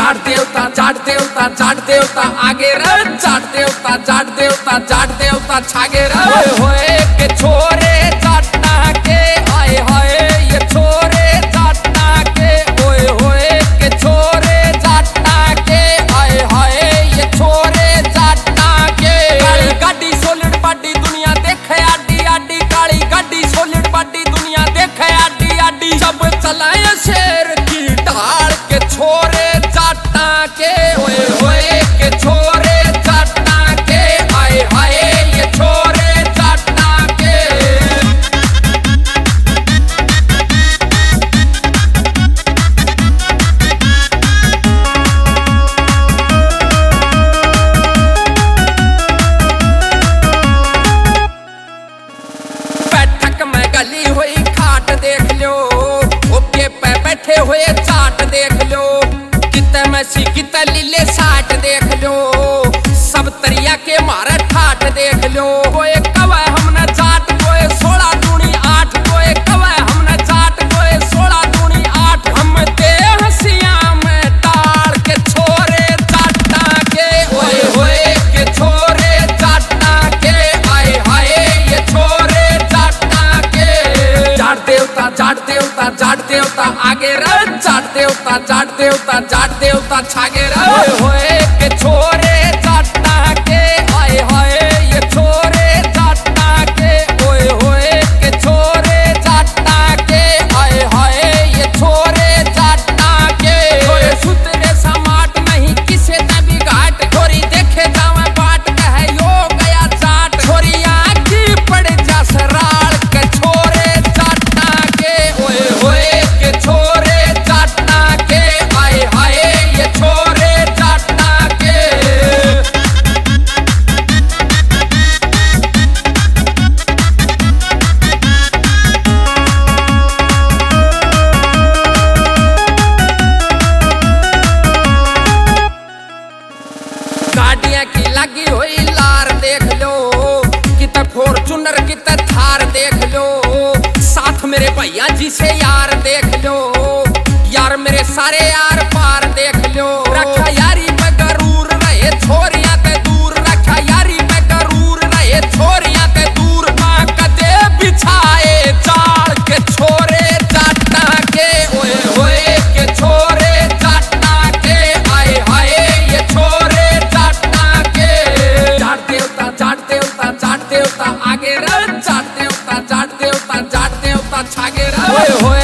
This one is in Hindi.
जाट देवता आगे रे, जाट देवता छागे रे। होए होए के छोरे जाटना के, आए हाय ये छोरे जाटना के। होए होए के छोरे जाटना के, आए हाय ये छोरे जाटना के। काली गाड़ी सोलिड बाडी दुनिया देखे आडी आडी, काली गाड़ी सोलिड बाडी दुनिया देखे आडी आडी। जब चलाए शेर की ढाल के छोरे जाटना के। होए होए के छोरे जाटना के, आए हाय ये छोरे जाटना के। बैठक में गली हुई खाट देख लो, ओके पे बैठे हुए चाट देख लो। किते मैसी किते लीले साट देख लो, सब तरिया के मारे ठाट देख लो। कोई कवे हमने जाट, कोई 16 दूनी 8, कोई कवे हमने जाट, कोई 16 दूनी 8। हम दे हंसिया में डाल के छोरे जाटना के। ओए होए के छोरे जाटना के, आए हाय ये छोरे जाटना के। जाट देवता आगे रे, जाट देवता छागे रे। होए होए के छोरे जाटना के, आए हाय ये छोरे जाटना के। होए होए के छोरे जाटना के, आए हाय ये छोरे जाटना के। छोरे सुतरे समाट नहीं किसे न बिगाट, छोरी देखे जावे बाट कहे यो गया जाट। छोरी आँखी पड़ जा सराल के छोरे जाटना के। होए होए के छोरे जाटना के, आए हाय ये छोरे जाटना के। गाड़ियां की लगी हुई लार देख लो, किते फॉर्चूनर किते थार देख लो। साथ मेरे भैया जी से यार देख लो, यार मेरे सारे यार पार देख लो। रखा यारी पे गरूर रहे छोरियां ते दूर, रखा यारी पे गरूर रहे छोरियां ते दूर। मां कदे बिछाए जाल के छोरे जाटना के। ओए होए के छोरे जाटना के, आए हाय ये छोरे जाटना के। जाट देवता आगे रे, जाट देवता छागे रे। होए होए